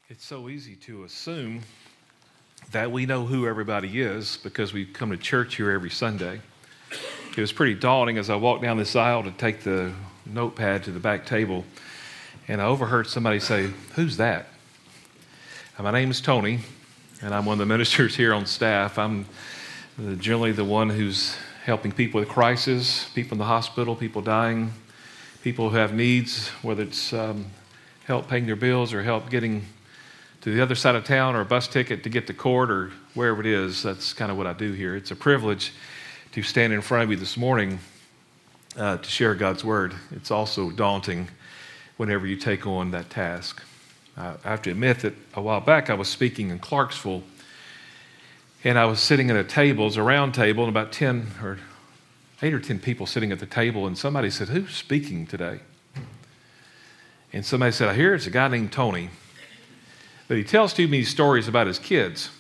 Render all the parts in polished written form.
It's so easy to assume that we know who everybody is because we come to church here every Sunday. It was pretty daunting as I walked down this aisle to take the notepad to the back table, and I overheard somebody say, "Who's that?" My name is Tony, and I'm one of the ministers here on staff. I'm generally the one who's helping people with crisis, people in the hospital, people dying, people who have needs, whether it's help paying their bills or help getting to the other side of town or a bus ticket to get to court or wherever it is. That's kind of what I do here. It's a privilege to stand in front of you this morning to share God's Word. It's also daunting whenever you take on that task. I have to admit that a while back I was speaking in Clarksville, and I was sitting at a table, it was a round table, and about 8 or 10 people sitting at the table, and somebody said, "Who's speaking today?" And somebody said, "I hear it's a guy named Tony, but he tells too many stories about his kids."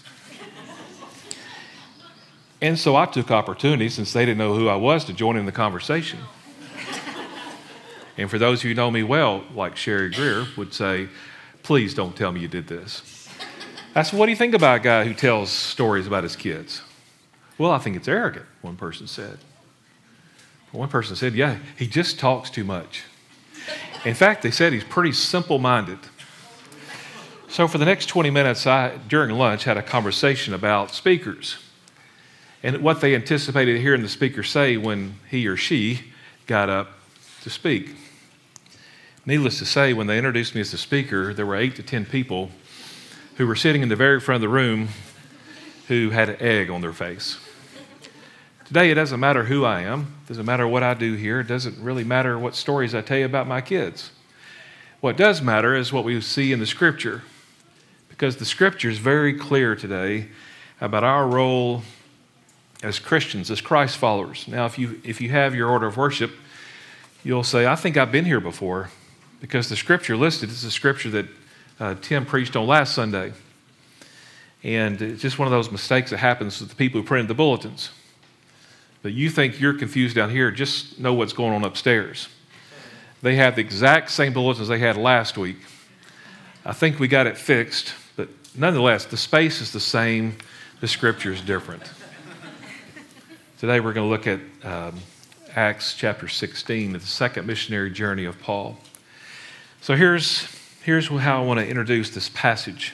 And so I took opportunity, since they didn't know who I was, to join in the conversation. And for those of you who know me well, like Sherry Greer would say, "Please don't tell me you did this." I said, "What do you think about a guy who tells stories about his kids?" "Well, I think it's arrogant," one person said. One person said, "Yeah, he just talks too much." In fact, they said he's pretty simple-minded. So for the next 20 minutes, I, during lunch, had a conversation about speakers and what they anticipated hearing the speaker say when he or she got up to speak. Needless to say, when they introduced me as the speaker, there were 8 to 10 people who were sitting in the very front of the room who had an egg on their face. Today, it doesn't matter who I am. It doesn't matter what I do here. It doesn't really matter what stories I tell you about my kids. What does matter is what we see in the Scripture, because the Scripture is very clear today about our role as Christians, as Christ followers. Now, if you have your order of worship, you'll say, "I think I've been here before," because the Scripture listed is the Scripture that Tim preached on last Sunday. And it's just one of those mistakes that happens with the people who printed the bulletins. But you think you're confused down here, just know what's going on upstairs. They have the exact same bulletins they had last week. I think we got it fixed, but nonetheless, the space is the same, the Scripture is different. Today we're going to look at Acts chapter 16, the second missionary journey of Paul. So here's how I want to introduce this passage.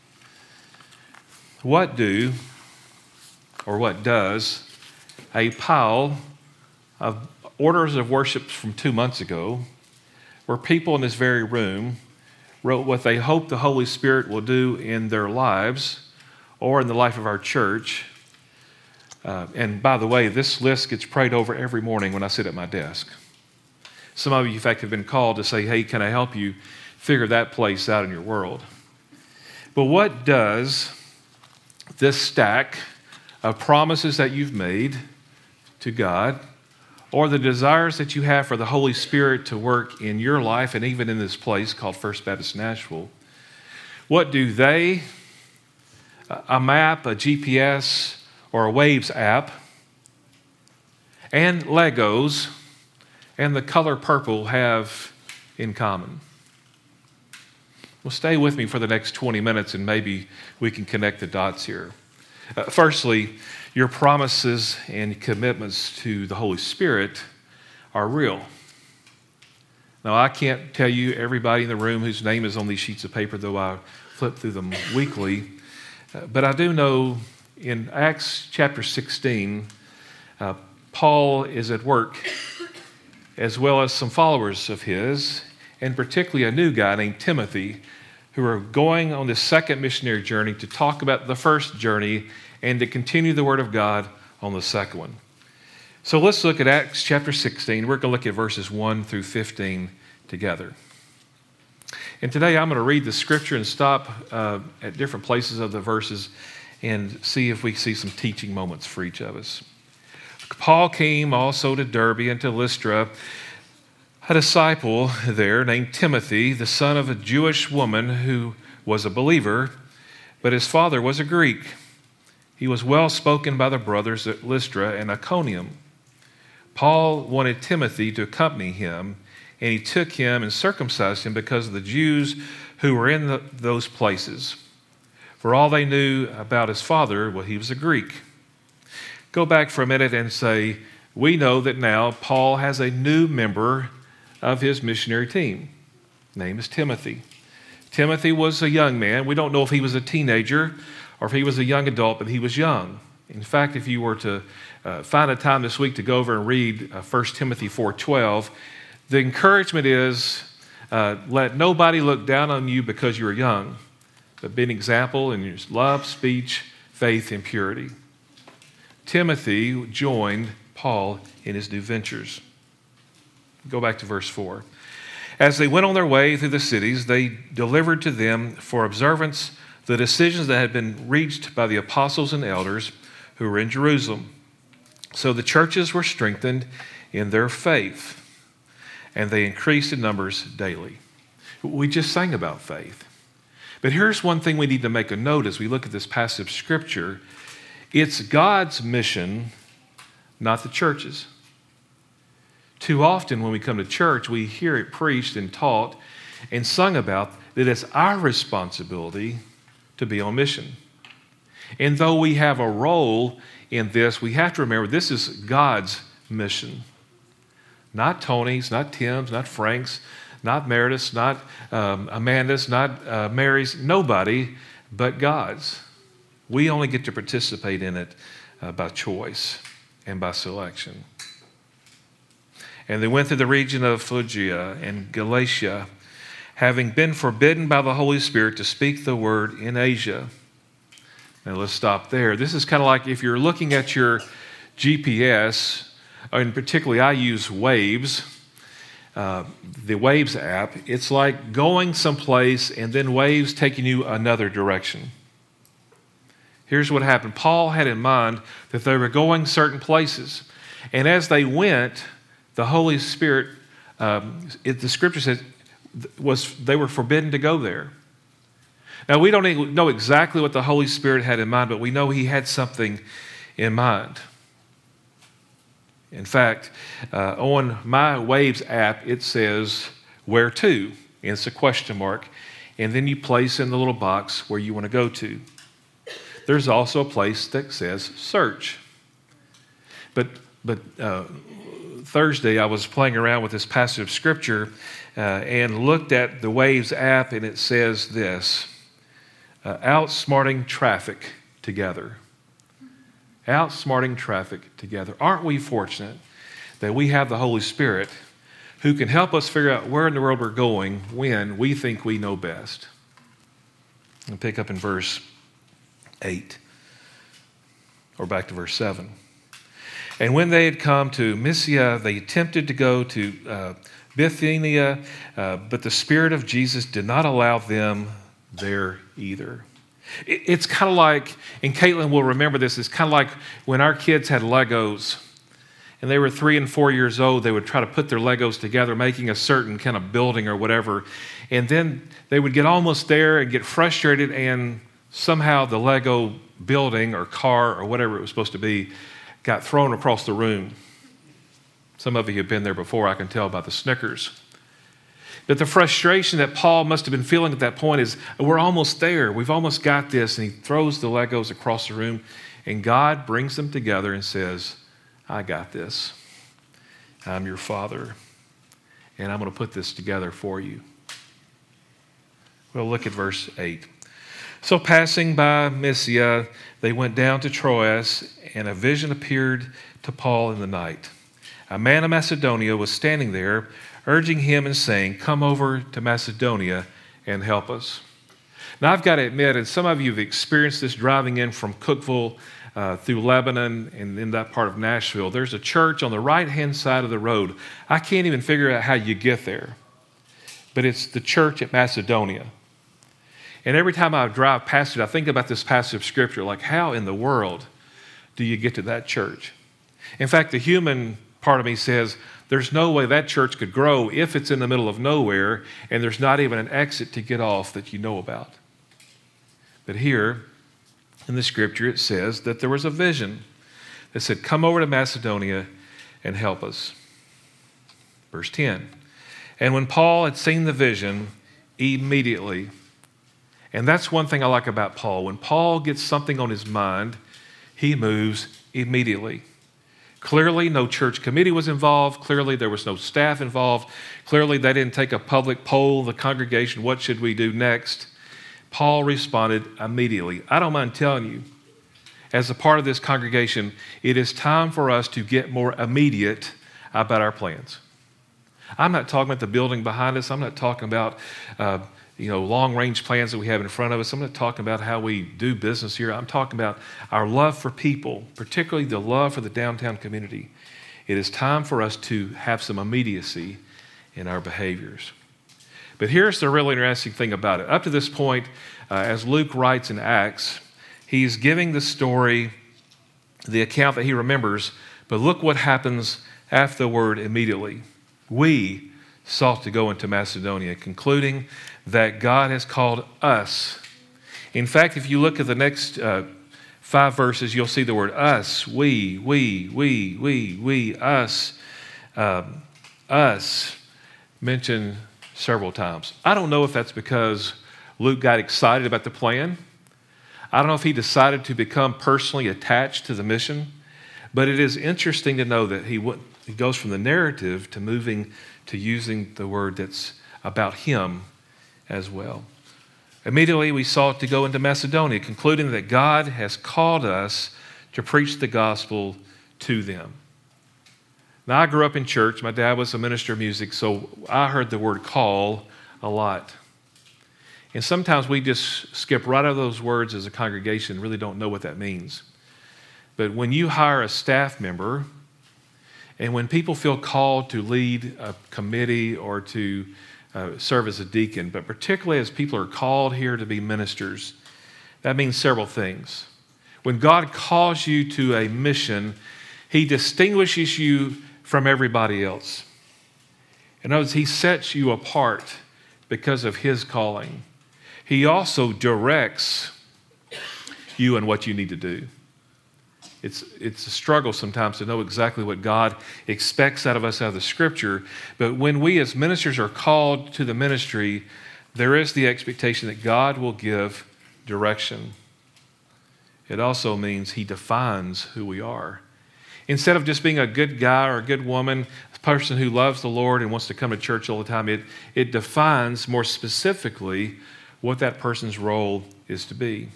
What does a pile of orders of worship from 2 months ago, where people in this very room wrote what they hope the Holy Spirit will do in their lives or in the life of our church. And by the way, this list gets prayed over every morning when I sit at my desk. Some of you, in fact, have been called to say, "Hey, can I help you figure that place out in your world?" But what does this stack of promises that you've made to God, or the desires that you have for the Holy Spirit to work in your life and even in this place called First Baptist Nashville, what do they, a map, a GPS, or a Waves app, and Legos, and the color purple have in common? Well, stay with me for the next 20 minutes and maybe we can connect the dots here. Firstly, your promises and commitments to the Holy Spirit are real. Now, I can't tell you everybody in the room whose name is on these sheets of paper, though I flip through them weekly. But I do know in Acts chapter 16, Paul is at work, as well as some followers of his, and particularly a new guy named Timothy, who are going on this second missionary journey to talk about the first journey and to continue the Word of God on the second one. So let's look at Acts chapter 16. We're going to look at verses 1 through 15 together. And today I'm going to read the Scripture and stop at different places of the verses and see if we see some teaching moments for each of us. Paul came also to Derbe and to Lystra, a disciple there named Timothy, the son of a Jewish woman who was a believer, but his father was a Greek. He was well spoken by the brothers at Lystra and Iconium. Paul wanted Timothy to accompany him, and he took him and circumcised him because the Jews who were in those places. For all they knew about his father, well, he was a Greek. Go back for a minute and say, we know that now Paul has a new member of his missionary team. His name is Timothy. Timothy was a young man. We don't know if he was a teenager or if he was a young adult, but he was young. In fact, if you were to find a time this week to go over and read 1 Timothy 4:12, the encouragement is, let nobody look down on you because you are young, but be an example in your love, speech, faith, and purity. Timothy joined Paul in his new ventures. Go back to verse 4. As they went on their way through the cities, they delivered to them for observance the decisions that had been reached by the apostles and elders who were in Jerusalem. So the churches were strengthened in their faith, and they increased in numbers daily. We just sang about faith. But here's one thing we need to make a note as we look at this passage of Scripture. It's God's mission, not the church's. Too often when we come to church, we hear it preached and taught and sung about that it's our responsibility to be on mission. And though we have a role in this, we have to remember this is God's mission. Not Tony's, not Tim's, not Frank's, not Meredith's, not Amanda's, not Mary's, nobody but God's. We only get to participate in it by choice and by selection. And they went through the region of Phrygia and Galatia, having been forbidden by the Holy Spirit to speak the word in Asia. Now let's stop there. This is kind of like if you're looking at your GPS, and particularly I use Waves, the Waves app. It's like going someplace and then Waves taking you another direction. Here's what happened. Paul had in mind that they were going certain places. And as they went, the Holy Spirit, the Scripture says, they were forbidden to go there. Now, we don't know exactly what the Holy Spirit had in mind, but we know he had something in mind. In fact, on my Waves app, it says, where to? And it's a question mark. And then you place in the little box where you want to go to. There's also a place that says search. But Thursday, I was playing around with this passage of Scripture and looked at the Waves app, and it says this, outsmarting traffic together. Outsmarting traffic together. Aren't we fortunate that we have the Holy Spirit who can help us figure out where in the world we're going when we think we know best? And pick up in verse 8, or back to verse 7. And when they had come to Mysia, they attempted to go to Bithynia, but the Spirit of Jesus did not allow them there either. It's kind of like, and Caitlin will remember this, it's kind of like when our kids had Legos, and they were 3 and 4 years old, they would try to put their Legos together, making a certain kind of building or whatever, and then they would get almost there and get frustrated, and somehow the Lego building or car or whatever it was supposed to be got thrown across the room. Some of you have been there before, I can tell by the snickers. But the frustration that Paul must have been feeling at that point is, we're almost there. We've almost got this. And he throws the Legos across the room, and God brings them together and says, I got this. I'm your Father, and I'm going to put this together for you. Well, look at verse 8. So passing by Mysia, they went down to Troas, and a vision appeared to Paul in the night. A man of Macedonia was standing there, urging him and saying, come over to Macedonia and help us. Now, I've got to admit, and some of you have experienced this driving in from Cookeville through Lebanon and in that part of Nashville. There's a church on the right-hand side of the road. I can't even figure out how you get there, but it's the church at Macedonia. And every time I drive past it, I think about this passage of Scripture, like how in the world do you get to that church? In fact, the human part of me says there's no way that church could grow if it's in the middle of nowhere and there's not even an exit to get off that you know about. But here in the Scripture it says that there was a vision that said, come over to Macedonia and help us. Verse 10, and when Paul had seen the vision, immediately. And that's one thing I like about Paul. When Paul gets something on his mind, he moves immediately. Clearly, no church committee was involved. Clearly, there was no staff involved. Clearly, they didn't take a public poll of the congregation, what should we do next? Paul responded immediately. I don't mind telling you, as a part of this congregation, it is time for us to get more immediate about our plans. I'm not talking about the building behind us. I'm not talking about long-range plans that we have in front of us. I'm not talking about how we do business here. I'm talking about our love for people, particularly the love for the downtown community. It is time for us to have some immediacy in our behaviors. But here's the really interesting thing about it. Up to this point, as Luke writes in Acts, he's giving the story, the account that he remembers, but look what happens after the word immediately. We sought to go into Macedonia, concluding that God has called us. In fact, if you look at the next 5 verses, you'll see the word us, we, us, mentioned several times. I don't know if that's because Luke got excited about the plan. I don't know if he decided to become personally attached to the mission, but it is interesting to know that he goes from the narrative to moving to using the word that's about him as well. Immediately we sought to go into Macedonia, concluding that God has called us to preach the gospel to them. Now, I grew up in church. My dad was a minister of music, so I heard the word call a lot. And sometimes we just skip right over those words as a congregation, really don't know what that means. But when you hire a staff member, and when people feel called to lead a committee or to serve as a deacon, but particularly as people are called here to be ministers, that means several things. When God calls you to a mission, He distinguishes you from everybody else. In other words, He sets you apart because of His calling. He also directs you in what you need to do. It's a struggle sometimes to know exactly what God expects out of us out of the Scripture, but when we as ministers are called to the ministry, there is the expectation that God will give direction. It also means He defines who we are. Instead of just being a good guy or a good woman, a person who loves the Lord and wants to come to church all the time, it defines more specifically what that person's role is to be.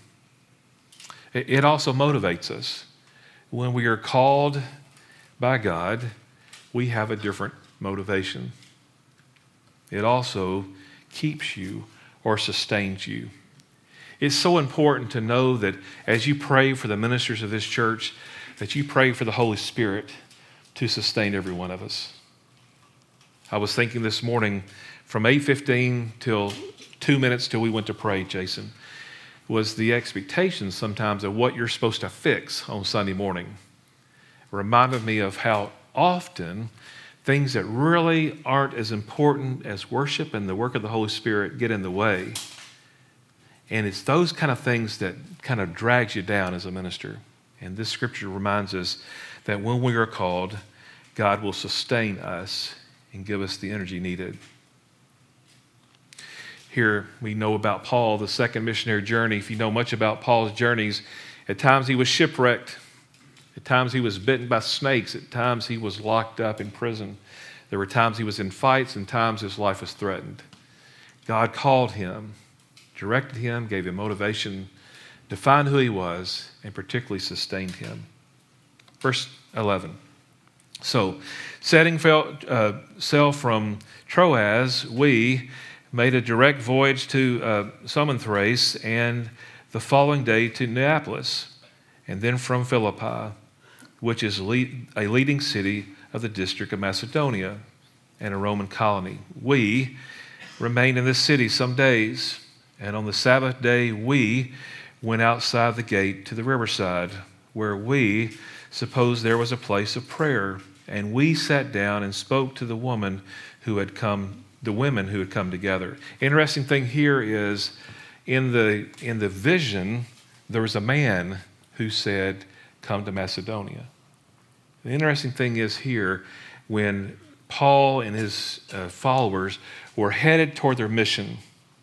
It also motivates us. When we are called by God, we have a different motivation. It also keeps you or sustains you. It's so important to know that as you pray for the ministers of this church, that you pray for the Holy Spirit to sustain every one of us. I was thinking this morning from 8:15 till 2 minutes till we went to pray, Jason, was the expectation sometimes of what you're supposed to fix on Sunday morning. It reminded me of how often things that really aren't as important as worship and the work of the Holy Spirit get in the way. And it's those kind of things that kind of drags you down as a minister. And this scripture reminds us that when we are called, God will sustain us and give us the energy needed. Here we know about Paul, the second missionary journey. If you know much about Paul's journeys, at times he was shipwrecked. At times he was bitten by snakes. At times he was locked up in prison. There were times he was in fights and times his life was threatened. God called him, directed him, gave him motivation, defined who he was, and particularly sustained him. Verse 11. So, setting sail from Troas, we made a direct voyage to Samothrace, and the following day to Neapolis, and then from Philippi, which is a leading city of the district of Macedonia and a Roman colony. We remained in this city some days, and on the Sabbath day we went outside the gate to the riverside, where we supposed there was a place of prayer, and we sat down and spoke to the women who had come together. Interesting thing here is in the vision, there was a man who said, come to Macedonia. The interesting thing is here, when Paul and his followers were headed toward their mission,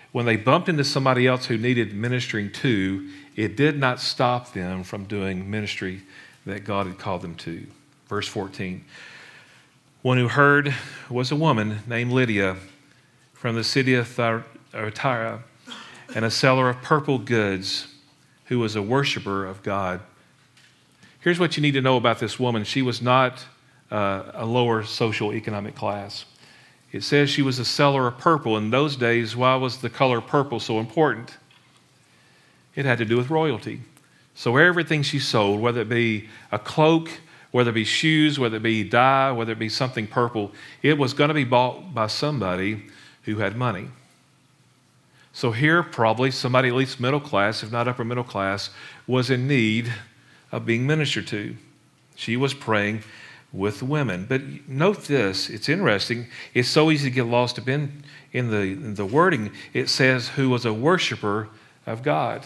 when they bumped into somebody else who needed ministering to, it did not stop them from doing ministry that God had called them to. Verse 14. One who heard was a woman named Lydia from the city of Thyatira, and a seller of purple goods, who was a worshiper of God. Here's what you need to know about this woman. She was not a lower social economic class. It says she was a seller of purple. In those days, why was the color purple so important? It had to do with royalty. So everything she sold, whether it be a cloak, whether it be shoes, whether it be dye, whether it be something purple, it was going to be bought by somebody who had money. So here, probably somebody at least middle class, if not upper middle class, was in need of being ministered to. She was praying with women. But note this, it's interesting. It's so easy to get lost in the wording. It says, who was a worshiper of God.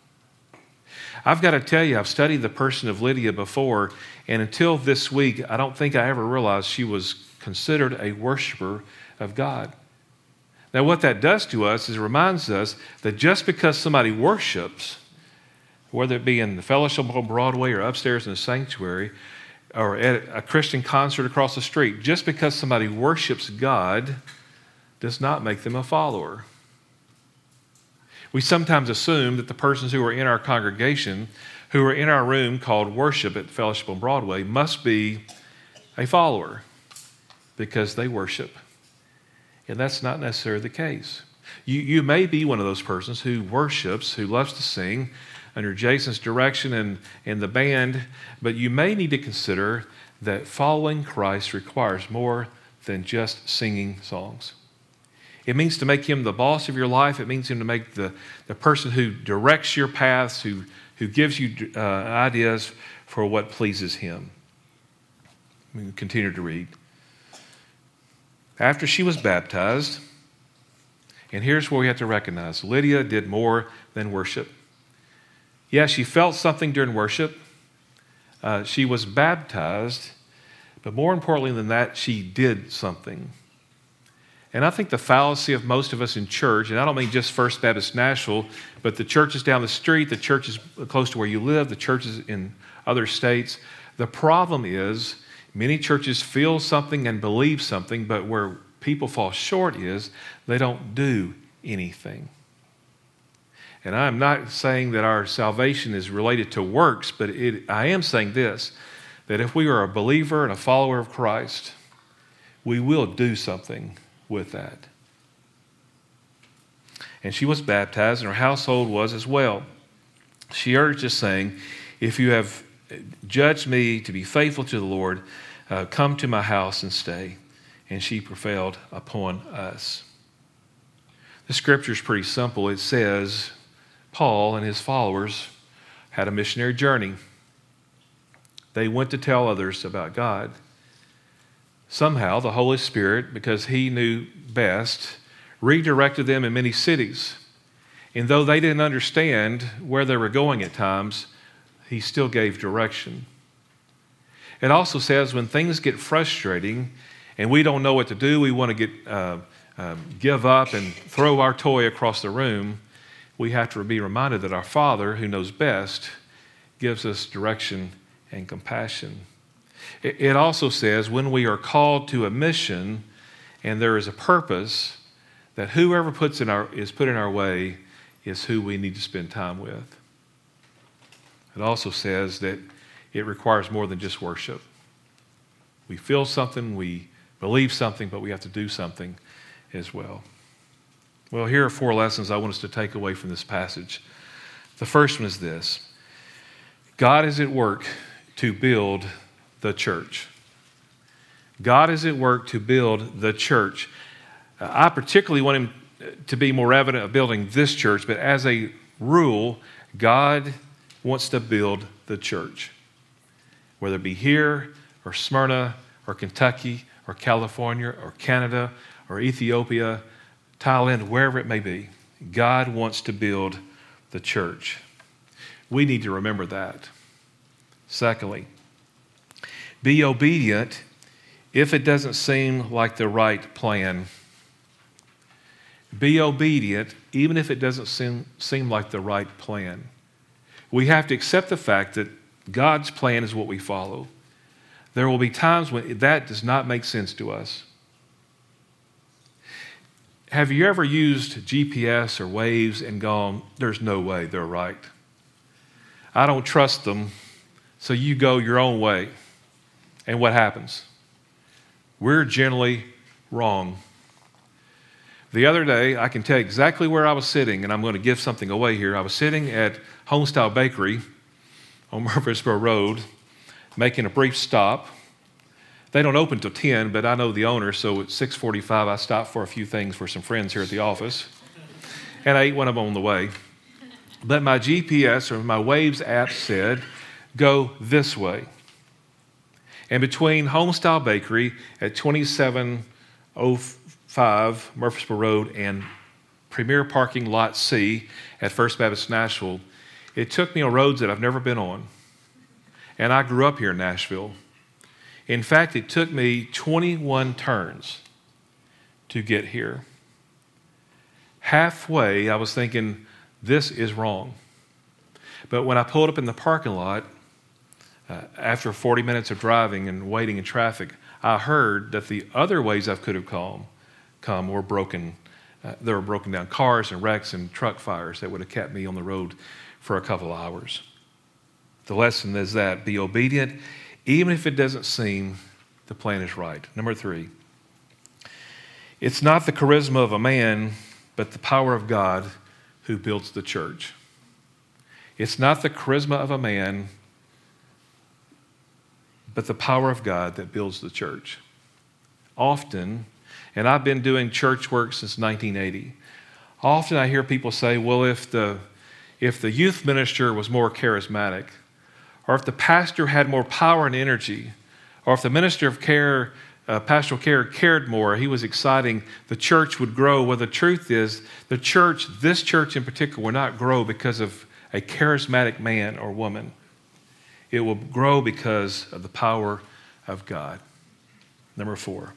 I've got to tell you, I've studied the person of Lydia before, and until this week, I don't think I ever realized she was considered a worshiper of God. Now, what that does to us is it reminds us that just because somebody worships, whether it be in the fellowship on Broadway or upstairs in the sanctuary or at a Christian concert across the street, just because somebody worships God does not make them a follower. We sometimes assume that the persons who are in our congregation, who are in our room called worship at Fellowship on Broadway, must be a follower because they worship. And that's not necessarily the case. You may be one of those persons who worships, who loves to sing under Jason's direction and the band, but you may need to consider that following Christ requires more than just singing songs. It means to make him the boss of your life. It means him to make the person who directs your paths, who gives you ideas for what pleases him. We can continue to read. After she was baptized, and here's where we have to recognize, Lydia did more than worship. Yeah, she felt something during worship. She was baptized, but more importantly than that, she did something. And I think the fallacy of most of us in church, and I don't mean just First Baptist Nashville, but the churches down the street, the churches close to where you live, the churches in other states, the problem is many churches feel something and believe something, but where people fall short is they don't do anything. And I'm not saying that our salvation is related to works, but I am saying this, that if we are a believer and a follower of Christ, we will do something with that. And she was baptized, and her household was as well. She urged us, saying, if you have judged me to be faithful to the Lord, come to my house and stay. And she prevailed upon us. The scripture is pretty simple. It says Paul and his followers had a missionary journey. They went to tell others about God. Somehow the Holy Spirit, because he knew best, redirected them in many cities. And though they didn't understand where they were going at times, he still gave direction. It also says when things get frustrating and we don't know what to do, we want to give up and throw our toy across the room, we have to be reminded that our Father, who knows best, gives us direction and compassion. It also says when we are called to a mission and there is a purpose, that whoever is put in our way is who we need to spend time with. It also says that it requires more than just worship. We feel something, we believe something, but we have to do something as well. Well, here are 4 lessons I want us to take away from this passage. The first one is this: God is at work to build the church. God is at work to build the church. I particularly want him to be more evident of building this church, but as a rule, God wants to build the church. Whether it be here or Smyrna or Kentucky or California or Canada or Ethiopia, Thailand, wherever it may be, God wants to build the church. We need to remember that. Secondly, be obedient if it doesn't seem like the right plan. Be obedient, even if it doesn't seem like the right plan. We have to accept the fact that God's plan is what we follow. There will be times when that does not make sense to us. Have you ever used GPS or Waze and gone, there's no way they're right? I don't trust them, so you go your own way. And what happens? We're generally wrong. The other day, I can tell you exactly where I was sitting, and I'm going to give something away here. I was sitting at Homestyle Bakery on Murfreesboro Road, making a brief stop. They don't open till 10, but I know the owner, so at 6:45, I stopped for a few things for some friends here at the office, and I ate one of them on the way. But my GPS or my Waves app said, go this way. And between Homestyle Bakery at 2705 Murfreesboro Road and Premier Parking Lot C at First Baptist Nashville, it took me on roads that I've never been on. And I grew up here in Nashville. In fact, it took me 21 turns to get here. Halfway, I was thinking, this is wrong. But when I pulled up in the parking lot, after 40 minutes of driving and waiting in traffic, I heard that the other ways I could have come were broken. There were broken down cars and wrecks and truck fires that would have kept me on the road for a couple of hours. The lesson is that be obedient, even if it doesn't seem the plan is right. Number 3, it's not the charisma of a man, but the power of God who builds the church. It's not the charisma of a man, but the power of God that builds the church. Often, and I've been doing church work since 1980, often I hear people say, well, if the youth minister was more charismatic, or if the pastor had more power and energy, or if the minister of care, pastoral care, cared more, he was exciting, the church would grow. Well, the truth is, the church, this church in particular, will not grow because of a charismatic man or woman. It will grow because of the power of God. Number 4,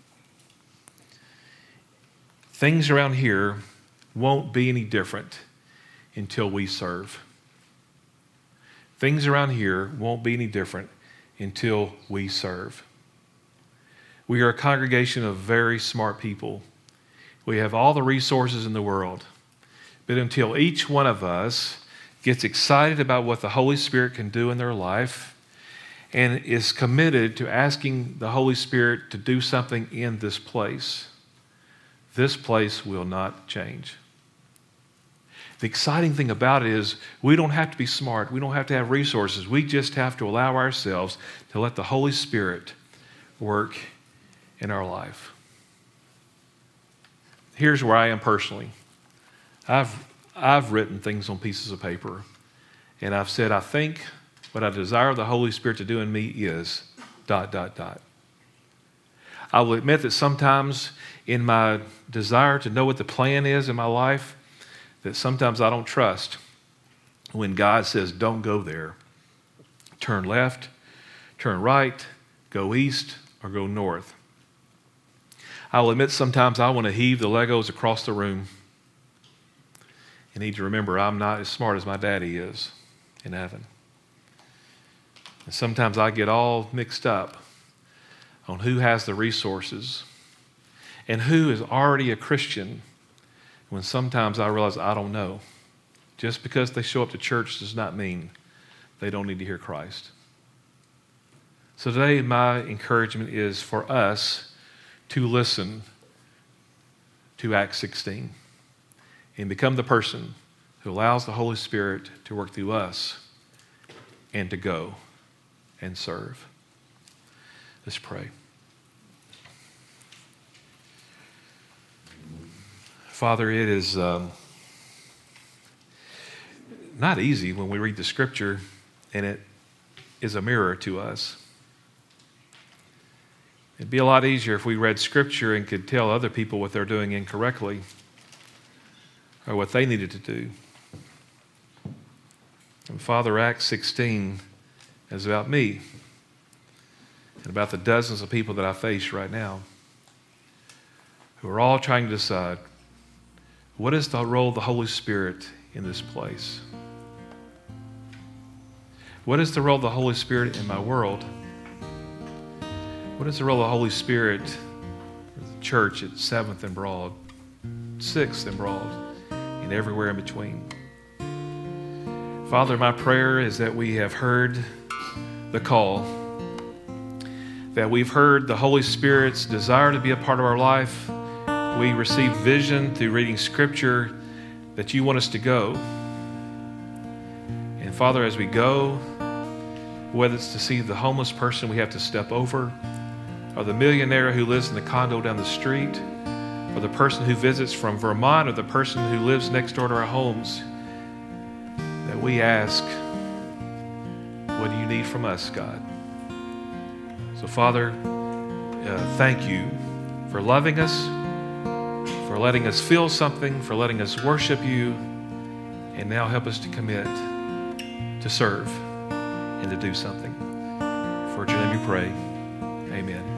things around here won't be any different until we serve. Things around here won't be any different until we serve. We are a congregation of very smart people. We have all the resources in the world. But until each one of us gets excited about what the Holy Spirit can do in their life and is committed to asking the Holy Spirit to do something in this place will not change. The exciting thing about it is we don't have to be smart. We don't have to have resources. We just have to allow ourselves to let the Holy Spirit work in our life. Here's where I am personally. I've written things on pieces of paper, and I've said, I think what I desire the Holy Spirit to do in me is ... I will admit that sometimes in my desire to know what the plan is in my life, that sometimes I don't trust when God says, don't go there. Turn left, turn right, go east, or go north. I will admit sometimes I want to heave the Legos across the room. You need to remember I'm not as smart as my daddy is in heaven. And sometimes I get all mixed up on who has the resources and who is already a Christian, when sometimes I realize I don't know. Just because they show up to church does not mean they don't need to hear Christ. So today my encouragement is for us to listen to Acts 16 and become the person who allows the Holy Spirit to work through us and to go and serve. Let's pray. Father, it is not easy when we read the Scripture and it is a mirror to us. It'd be a lot easier if we read Scripture and could tell other people what they're doing incorrectly or what they needed to do. And Father, Acts 16 is about me and about the dozens of people that I face right now who are all trying to decide, What is the role of the Holy Spirit in this place? What is the role of the Holy Spirit in my world? What is the role of the Holy Spirit in the church at 7th and Broad, 6th and Broad, and everywhere in between? Father, my prayer is that we have heard the call, that we've heard the Holy Spirit's desire to be a part of our life. We receive vision through reading Scripture that you want us to go. And Father, as we go, whether it's to see the homeless person we have to step over, or the millionaire who lives in the condo down the street, or the person who visits from Vermont, or the person who lives next door to our homes, that we ask, what do you need from us, God? So, Father, thank you for loving us, for letting us feel something, for letting us worship you, and now help us to commit to serve and to do something. For your name we pray. Amen.